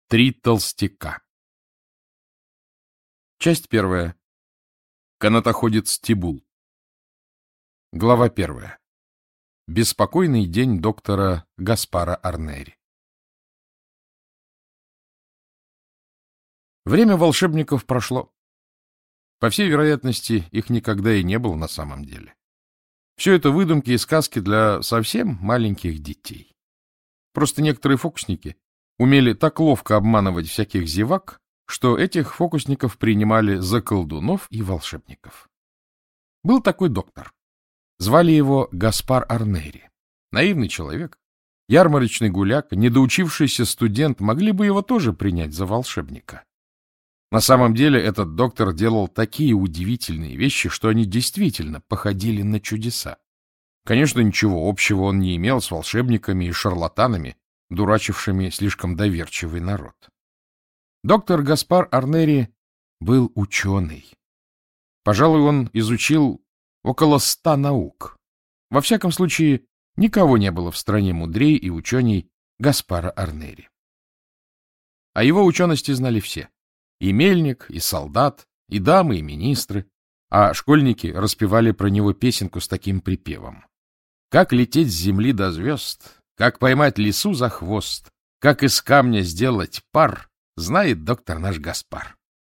Три толстяка. Часть первая. Канатоходец Тибул. Глава первая. Беспокойный день доктора Гаспара Арнери. Время волшебников прошло. По всей вероятности, их никогда и не было на самом деле. Все это выдумки и сказки для совсем маленьких детей. Просто некоторые фокусники умели так ловко обманывать всяких зевак, что этих фокусников принимали за колдунов и волшебников. Был такой доктор. Звали его Гаспар Арнери. Наивный человек, ярмарочный гуляк, недоучившийся студент, могли бы его тоже принять за волшебника. На самом деле этот доктор делал такие удивительные вещи, что они действительно походили на чудеса. Конечно, ничего общего он не имел с волшебниками и шарлатанами, дурачившими слишком доверчивый народ. Доктор Гаспар Арнери был ученый. Пожалуй, он изучил около 100 наук. Во всяком случае, никого не было в стране мудрее и ученей Гаспара Арнери. О его учености знали все. И мельник, и солдат, и дамы, и министры. А школьники распевали про него песенку с таким припевом. «Как лететь с земли до звезд, как поймать лису за хвост, как из камня сделать пар, знает доктор наш Гаспар».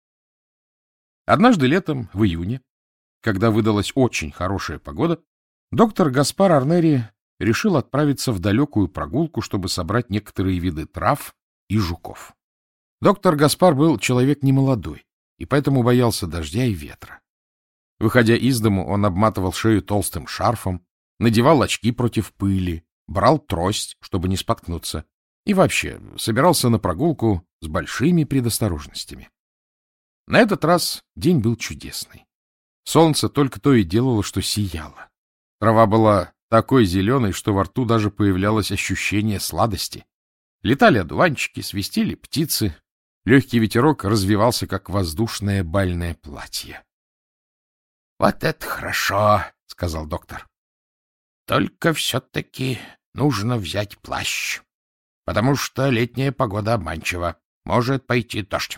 Однажды летом, в июне, когда выдалась очень хорошая погода, доктор Гаспар Арнери решил отправиться в далекую прогулку, чтобы собрать некоторые виды трав и жуков. Доктор Гаспар был человек немолодой, и поэтому боялся дождя и ветра. Выходя из дому, он обматывал шею толстым шарфом, надевал очки против пыли, брал трость, чтобы не споткнуться, и вообще собирался на прогулку с большими предосторожностями. На этот раз день был чудесный. Солнце только то и делало, что сияло. Трава была такой зеленой, что во рту даже появлялось ощущение сладости. Летали одуванчики, свистели птицы. Легкий ветерок развивался, как воздушное бальное платье. — Вот это хорошо, — сказал доктор. — Только все-таки нужно взять плащ, потому что летняя погода обманчива. Может пойти дождь.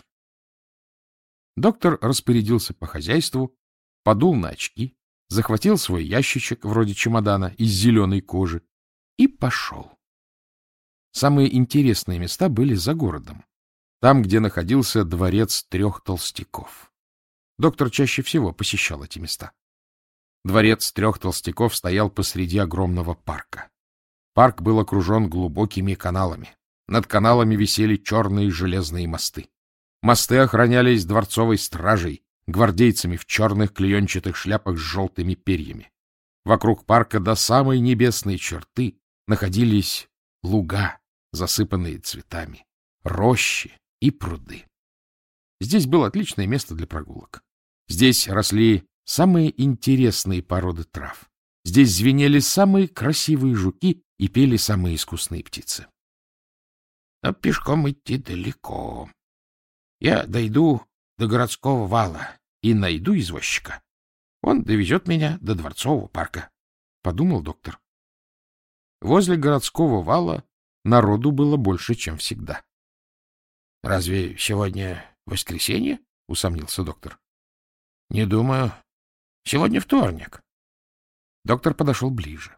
Доктор распорядился по хозяйству, подул на очки, захватил свой ящичек, вроде чемодана, из зеленой кожи, и пошел. Самые интересные места были за городом, там, где находился дворец 3 толстяков. Доктор чаще всего посещал эти места. Дворец 3 толстяков стоял посреди огромного парка. Парк был окружен глубокими каналами. Над каналами висели черные железные мосты. Мосты охранялись дворцовой стражей, гвардейцами в черных клеенчатых шляпах с желтыми перьями. Вокруг парка до самой небесной черты находились луга, засыпанные цветами, рощи и пруды. Здесь было отличное место для прогулок. Здесь росли самые интересные породы трав. Здесь звенели самые красивые жуки и пели самые искусные птицы. Но пешком идти далеко. Я дойду до городского вала и найду извозчика. Он довезет меня до дворцового парка, — подумал доктор. Возле городского вала народу было больше, чем всегда. — Разве сегодня воскресенье? — усомнился доктор. — Не думаю. Сегодня вторник. Доктор подошел ближе.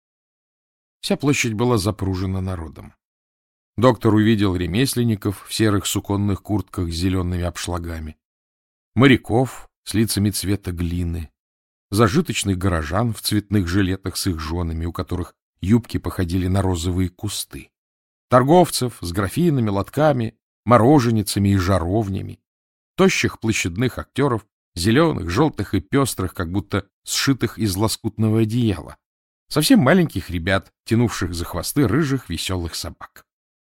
Вся площадь была запружена народом. Доктор увидел ремесленников в серых суконных куртках с зелеными обшлагами, моряков с лицами цвета глины, зажиточных горожан в цветных жилетах с их женами, у которых юбки походили на розовые кусты, торговцев с графинами, лотками, мороженицами и жаровнями, тощих площадных актеров, зеленых, желтых и пестрых, как будто сшитых из лоскутного одеяла, совсем маленьких ребят, тянувших за хвосты рыжих веселых собак.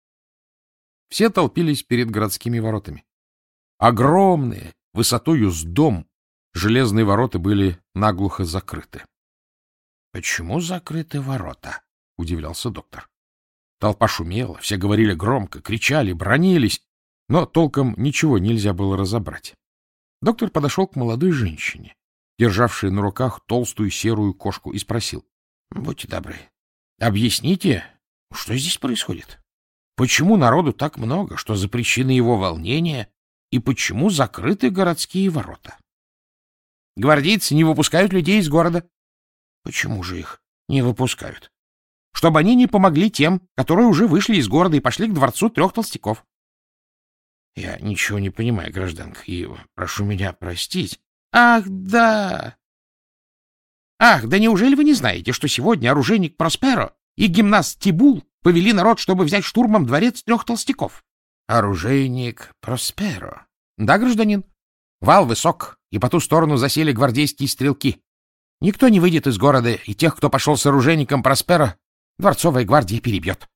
Все толпились перед городскими воротами. Огромные, высотою с дом, железные ворота были наглухо закрыты. — Почему закрыты ворота? — удивлялся доктор. Толпа шумела, все говорили громко, кричали, бранились, но толком ничего нельзя было разобрать. Доктор подошел к молодой женщине, державшей на руках толстую серую кошку, и спросил: — Будьте добры, объясните, что здесь происходит? почему народу так много, что за причины его волнения, и почему закрыты городские ворота? Гвардейцы не выпускают людей из города. Почему же их не выпускают? Чтобы они не помогли тем, которые уже вышли из города и пошли к дворцу трех толстяков. Я ничего не понимаю, гражданка, и прошу меня простить. Ах, да! Ах, да неужели вы не знаете, что сегодня оружейник Просперо и гимнаст Тибул повели народ, чтобы взять штурмом дворец трех толстяков? Оружейник Просперо. Да, гражданин. Вал высок, и по ту сторону засели гвардейские стрелки. Никто не выйдет из города, и тех, кто пошел с оружейником Просперо, дворцовая гвардия перебьет.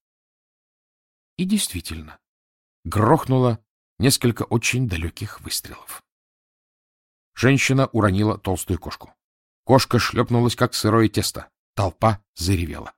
И действительно, грохнуло несколько очень далеких выстрелов. Женщина уронила толстую кошку. Кошка шлепнулась, как сырое тесто. Толпа заревела.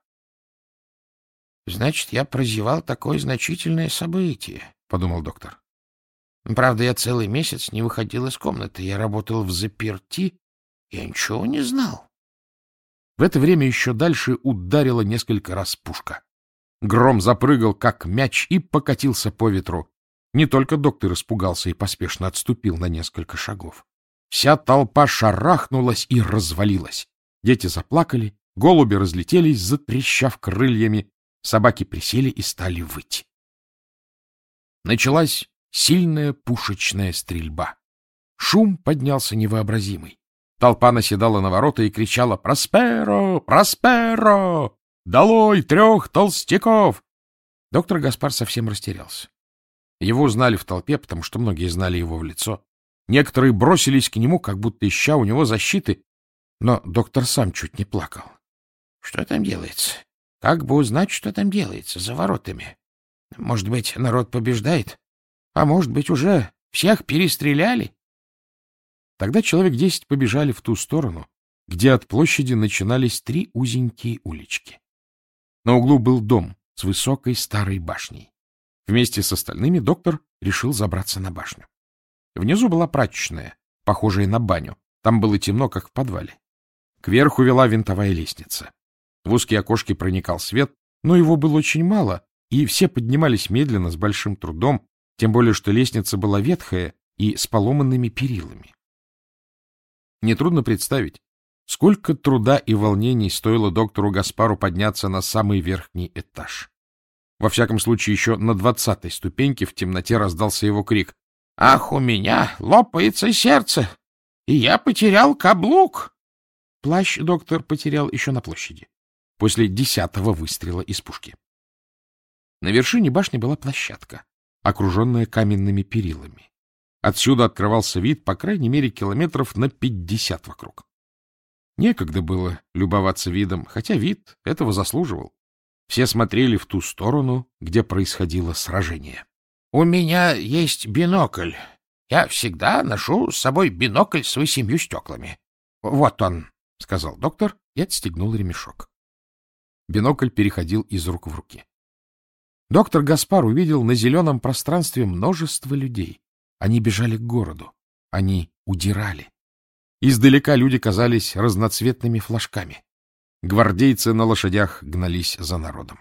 — Значит, я прозевал такое значительное событие, — подумал доктор. Правда, я целый месяц не выходил из комнаты. Я работал взаперти. Я ничего не знал. В это время еще дальше ударила несколько раз пушка. Гром запрыгал, как мяч, и покатился по ветру. Не только доктор испугался и поспешно отступил на несколько шагов. Вся толпа шарахнулась и развалилась. Дети заплакали, голуби разлетелись, затрещав крыльями, собаки присели и стали выть. Началась сильная пушечная стрельба. Шум поднялся невообразимый. Толпа наседала на ворота и кричала: «Просперо! Просперо! Долой трех толстяков!» Доктор Гаспар совсем растерялся. Его узнали в толпе, потому что многие знали его в лицо. Некоторые бросились к нему, как будто ища у него защиты, но доктор сам чуть не плакал. Что там делается? Как бы узнать, что там делается за воротами? Может быть, народ побеждает? А может быть, уже всех перестреляли? Тогда человек 10 побежали в ту сторону, где от площади начинались 3 узенькие улички. На углу был дом с высокой старой башней. Вместе с остальными доктор решил забраться на башню. Внизу была прачечная, похожая на баню. Там было темно, как в подвале. Кверху вела винтовая лестница. В узкие окошки проникал свет, но его было очень мало, и все поднимались медленно, с большим трудом, тем более что лестница была ветхая и с поломанными перилами. Нетрудно представить, сколько труда и волнений стоило доктору Гаспару подняться на самый верхний этаж. Во всяком случае, еще на 20-й ступеньке в темноте раздался его крик: «Ах, у меня лопается сердце, и я потерял каблук!» Плащ доктор потерял еще на площади, после 10-го выстрела из пушки. На вершине башни была площадка, окруженная каменными перилами. Отсюда открывался вид, по крайней мере, километров на 50 вокруг. Некогда было любоваться видом, хотя вид этого заслуживал. Все смотрели в ту сторону, где происходило сражение. — У меня есть бинокль. Я всегда ношу с собой бинокль с 8 стеклами. — Вот он, — сказал доктор и отстегнул ремешок. Бинокль переходил из рук в руки. Доктор Гаспар увидел на зеленом пространстве множество людей. Они бежали к городу. Они удирали. Издалека люди казались разноцветными флажками. Гвардейцы на лошадях гнались за народом.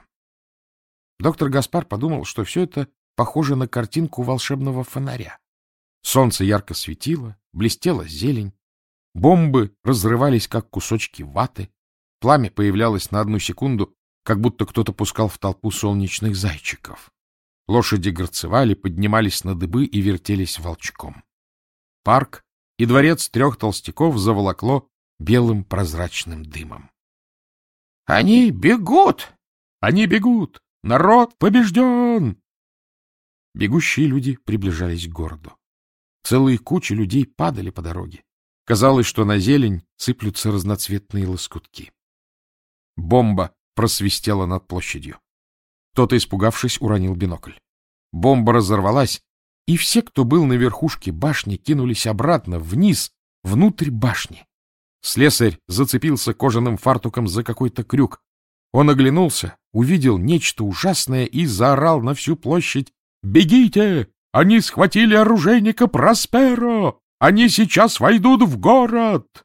Доктор Гаспар подумал, что все это похоже на картинку волшебного фонаря. Солнце ярко светило, блестела зелень. Бомбы разрывались, как кусочки ваты. Пламя появлялось на одну секунду, как будто кто-то пускал в толпу солнечных зайчиков. Лошади горцевали, поднимались на дыбы и вертелись волчком. Парк и дворец 3 толстяков заволокло белым прозрачным дымом. — Они бегут! Они бегут! Народ побежден! Бегущие люди приближались к городу. Целые кучи людей падали по дороге. Казалось, что на зелень сыплются разноцветные лоскутки. Бомба просвистела над площадью. Кто-то, испугавшись, уронил бинокль. Бомба разорвалась, и все, кто был на верхушке башни, кинулись обратно, вниз, внутрь башни. Слесарь зацепился кожаным фартуком за какой-то крюк. Он оглянулся, увидел нечто ужасное и заорал на всю площадь: «Бегите! Они схватили оружейника Просперо! Они сейчас войдут в город!»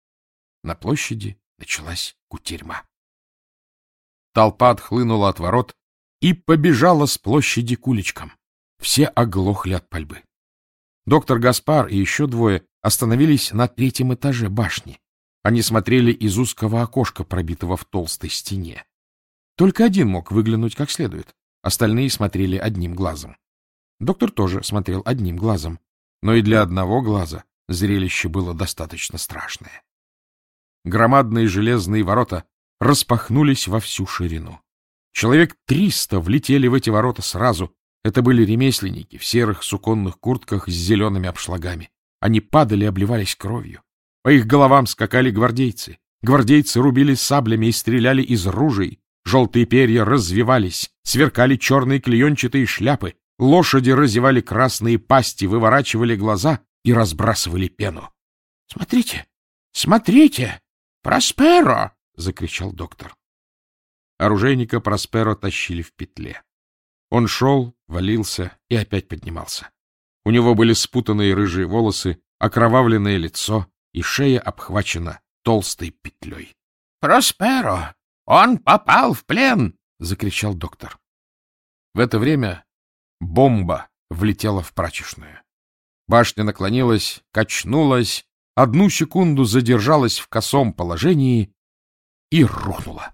На площади началась кутерьма. Толпа отхлынула от ворот и побежала с площади к уличкам. Все оглохли от пальбы. Доктор Гаспар и еще двое остановились на 3-м этаже башни. Они смотрели из узкого окошка, пробитого в толстой стене. Только один мог выглянуть как следует. Остальные смотрели одним глазом. Доктор тоже смотрел одним глазом, но и для одного глаза зрелище было достаточно страшное. Громадные железные ворота распахнулись во всю ширину. Человек 300 влетели в эти ворота сразу. Это были ремесленники в серых суконных куртках с зелеными обшлагами. Они падали и обливались кровью. По их головам скакали гвардейцы. Гвардейцы рубили саблями и стреляли из ружей. Желтые перья развивались, сверкали черные клеенчатые шляпы. Лошади разевали красные пасти, выворачивали глаза и разбрасывали пену. — Смотрите! Смотрите! Просперо! — закричал доктор. Оружейника Просперо тащили в петле. Он шел, валился и опять поднимался. У него были спутанные рыжие волосы, окровавленное лицо, и шея обхвачена толстой петлей. — Просперо! Он попал в плен! — закричал доктор. В это время бомба влетела в прачечную. Башня наклонилась, качнулась, 1 секунду задержалась в косом положении и рухнула.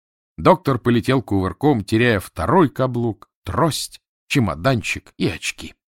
Доктор полетел кувырком, теряя 2-й каблук, трость, чемоданчик и очки.